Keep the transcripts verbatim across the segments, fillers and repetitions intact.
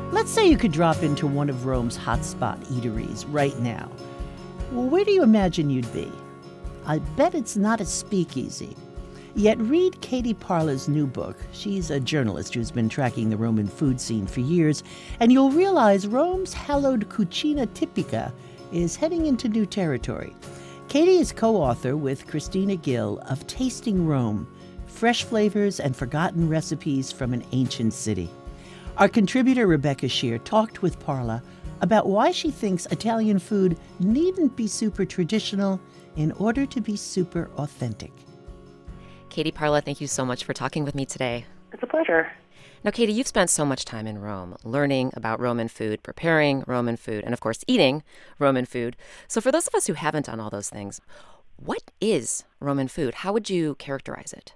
Let's say you could drop into one of Rome's hotspot eateries right now. Well, where do you imagine you'd be? I bet it's not a speakeasy. Yet read Katie Parla's new book. She's a journalist who's been tracking the Roman food scene for years, and you'll realize Rome's hallowed cucina tipica is heading into new territory. Katie is co-author with Christina Gill of Tasting Rome, Fresh Flavors and Forgotten Recipes from an Ancient City. Our contributor Rebecca Shear talked with Parla about why she thinks Italian food needn't be super traditional in order to be super authentic. Katie Parla, thank you so much for talking with me today. It's a pleasure. Now, Katie, you've spent so much time in Rome learning about Roman food, preparing Roman food, and of course, eating Roman food. So for those of us who haven't done all those things, what is Roman food? How would you characterize it?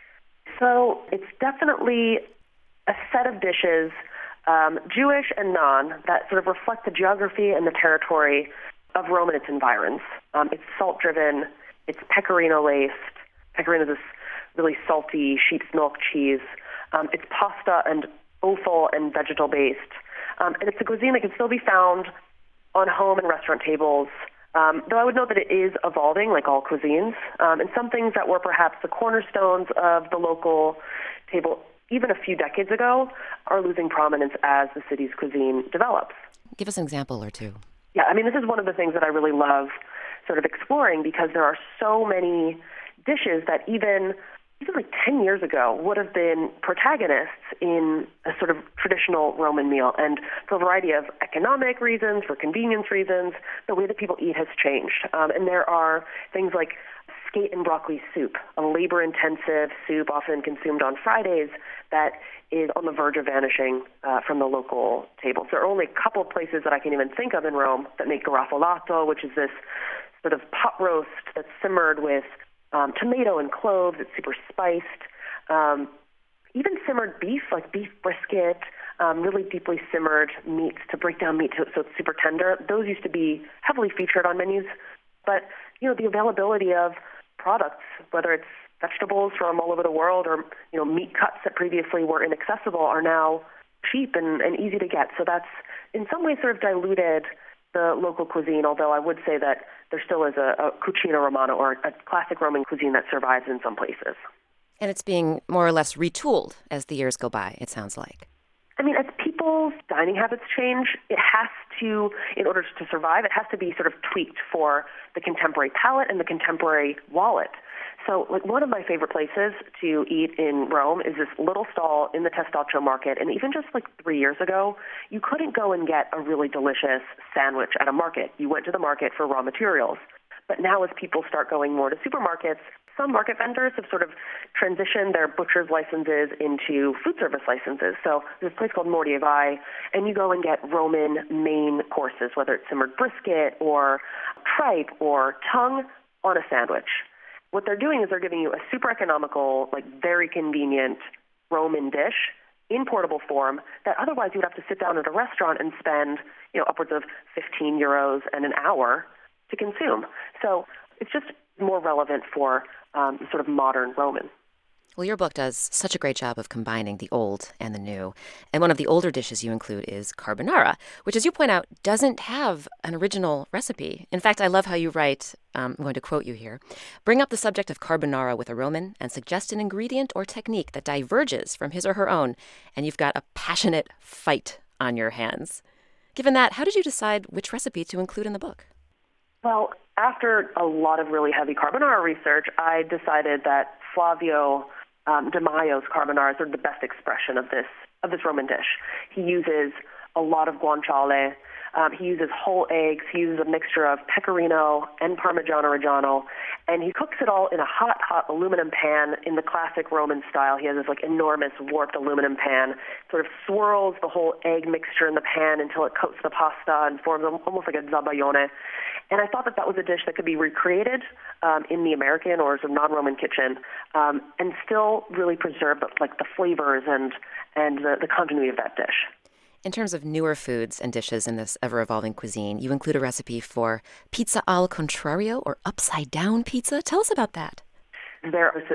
So it's definitely a set of dishes, um, Jewish and non, that sort of reflect the geography and the territory of Rome and its environs. Um, it's salt-driven. It's pecorino-laced. Pecorino is this really salty sheep's milk cheese. Um, it's pasta and offal and vegetal-based. Um, and it's a cuisine that can still be found on home and restaurant tables, um, though I would note that it is evolving like all cuisines. Um, and some things that were perhaps the cornerstones of the local table even a few decades ago are losing prominence as the city's cuisine develops. Give us an example or two. Yeah, I mean, this is one of the things that I really love sort of exploring because there are so many dishes that even even like ten years ago would have been protagonists in a sort of traditional Roman meal. And for a variety of economic reasons, for convenience reasons, the way that people eat has changed. Um, and there are things like skate and broccoli soup, a labor-intensive soup often consumed on Fridays that is on the verge of vanishing uh, from the local table. So there are only a couple of places that I can even think of in Rome that make garofalato, which is this sort of pot roast that's simmered with Um, tomato and cloves. It's super spiced. Um, even simmered beef, like beef brisket, um, really deeply simmered meats to break down meat to, so it's super tender. Those used to be heavily featured on menus. But, you know, the availability of products, whether it's vegetables from all over the world or, you know, meat cuts that previously were inaccessible are now cheap and, and easy to get. So that's in some ways sort of diluted the local cuisine, although I would say that there still is a, a cucina romana or a classic Roman cuisine that survives in some places. And it's being more or less retooled as the years go by, it sounds like. I mean, as people's dining habits change, it has to, in order to survive, it has to be sort of tweaked for the contemporary palate and the contemporary wallet. So, like, one of my favorite places to eat in Rome is this little stall in the Testaccio market. And even just like three years ago, you couldn't go and get a really delicious sandwich at a market. You went to the market for raw materials. But now as people start going more to supermarkets, some market vendors have sort of transitioned their butcher's licenses into food service licenses. So there's a place called Mordia Vai, and you go and get Roman main courses, whether it's simmered brisket or tripe or tongue on a sandwich. What they're doing is they're giving you a super economical, like very convenient Roman dish in portable form that otherwise you would have to sit down at a restaurant and spend, you know, upwards of fifteen euros and an hour to consume. So it's just more relevant for um, sort of modern Roman. Well, your book does such a great job of combining the old and the new. And one of the older dishes you include is carbonara, which, as you point out, doesn't have an original recipe. In fact, I love how you write, um, I'm going to quote you here, bring up the subject of carbonara with a Roman and suggest an ingredient or technique that diverges from his or her own, and you've got a passionate fight on your hands. Given that, how did you decide which recipe to include in the book? Well, after a lot of really heavy carbonara research, I decided that Flavio Um, De Maio's carbonara is sort of the best expression of this of this Roman dish. He uses a lot of guanciale. Um, he uses whole eggs. He uses a mixture of pecorino and Parmigiano Reggiano, and he cooks it all in a hot, hot aluminum pan in the classic Roman style. He has this like enormous warped aluminum pan, sort of swirls the whole egg mixture in the pan until it coats the pasta and forms almost like a zabaione. And I thought that that was a dish that could be recreated um, in the American or sort of non-Roman kitchen um, and still really preserve the, like the flavors and and the, the continuity of that dish. In terms of newer foods and dishes in this ever-evolving cuisine, you include a recipe for pizza al contrario, or upside-down pizza. Tell us about that. There is this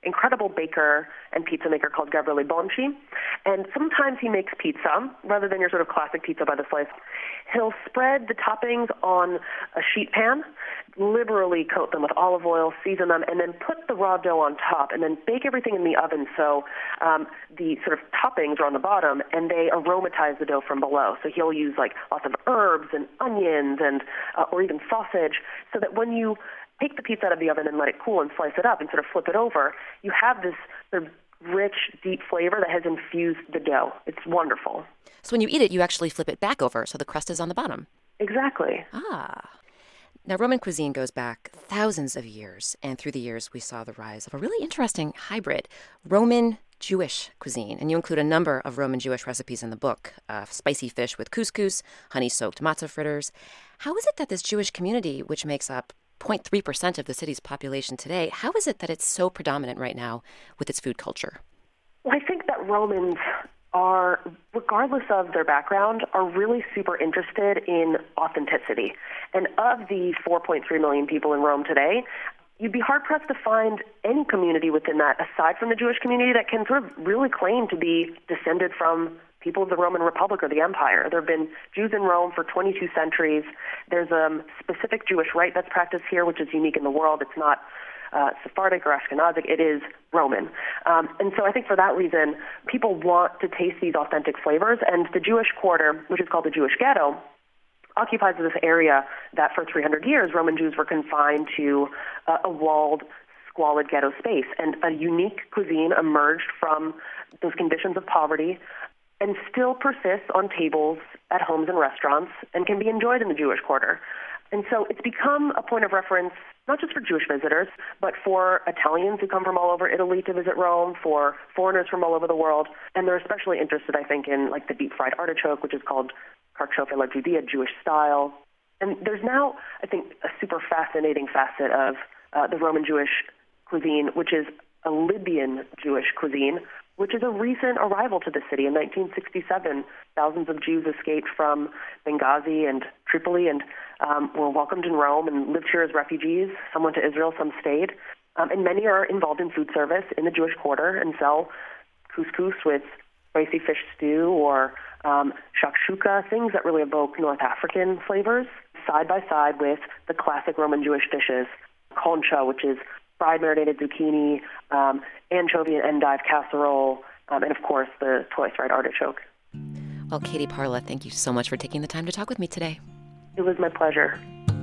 incredible baker and pizza maker called Gabriele Bonci. And sometimes he makes pizza rather than your sort of classic pizza by the slice. He'll spread the toppings on a sheet pan, liberally coat them with olive oil, season them, and then put the raw dough on top, and then bake everything in the oven so um, the sort of toppings are on the bottom, and they aromatize the dough from below. So he'll use like lots of herbs and onions and uh, or even sausage, so that when you take the pizza out of the oven and let it cool and slice it up and sort of flip it over, you have this sort of rich, deep flavor that has infused the dough. It's wonderful. So when you eat it, you actually flip it back over so the crust is on the bottom. Exactly. Ah. Now, Roman cuisine goes back thousands of years, and through the years, we saw the rise of a really interesting hybrid, Roman Jewish cuisine. And you include a number of Roman Jewish recipes in the book, uh, spicy fish with couscous, honey-soaked matzah fritters. How is it that this Jewish community, which makes up zero point three percent of the city's population today, how is it that it's so predominant right now with its food culture? Well, I think that Romans are, regardless of their background, are really super interested in authenticity. And of the four point three million people in Rome today, you'd be hard-pressed to find any community within that, aside from the Jewish community, that can sort of really claim to be descended from people of the Roman Republic or the Empire. There have been Jews in Rome for twenty-two centuries. There's a specific Jewish rite that's practiced here, which is unique in the world. It's not uh, Sephardic or Ashkenazic. It is Roman. Um, and so I think for that reason, people want to taste these authentic flavors. And the Jewish quarter, which is called the Jewish ghetto, occupies this area that for three hundred years, Roman Jews were confined to uh, a walled, squalid ghetto space. And a unique cuisine emerged from those conditions of poverty and still persists on tables at homes and restaurants and can be enjoyed in the Jewish quarter. And so it's become a point of reference, not just for Jewish visitors, but for Italians who come from all over Italy to visit Rome, for foreigners from all over the world. And they're especially interested, I think, in like the deep-fried artichoke, which is called carciofi alla Judea, Jewish style. And there's now, I think, a super fascinating facet of uh, the Roman Jewish cuisine, which is a Libyan Jewish cuisine, which is a recent arrival to the city. In nineteen sixty-seven, thousands of Jews escaped from Benghazi and Tripoli and um, were welcomed in Rome and lived here as refugees. Some went to Israel, some stayed. Um, and many are involved in food service in the Jewish quarter and sell couscous with spicy fish stew or um, shakshuka, things that really evoke North African flavors, side by side with the classic Roman Jewish dishes, concha, which is fried marinated zucchini, um, anchovy and endive casserole, um, and of course the twice fried artichoke. Well, Katie Parla, thank you so much for taking the time to talk with me today. It was my pleasure.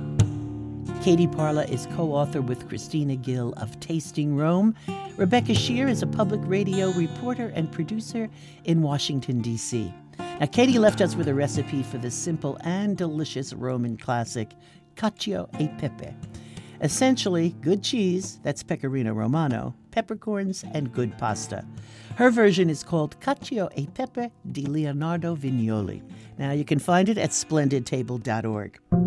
Katie Parla is co-author with Christina Gill of Tasting Rome. Rebecca Shear is a public radio reporter and producer in Washington, D C. Now, Katie left us with a recipe for the simple and delicious Roman classic, cacio e pepe. Essentially, good cheese, that's pecorino romano, peppercorns, and good pasta. Her version is called Cacio e Pepe di Leonardo Vignoli. Now, you can find it at splendid table dot org.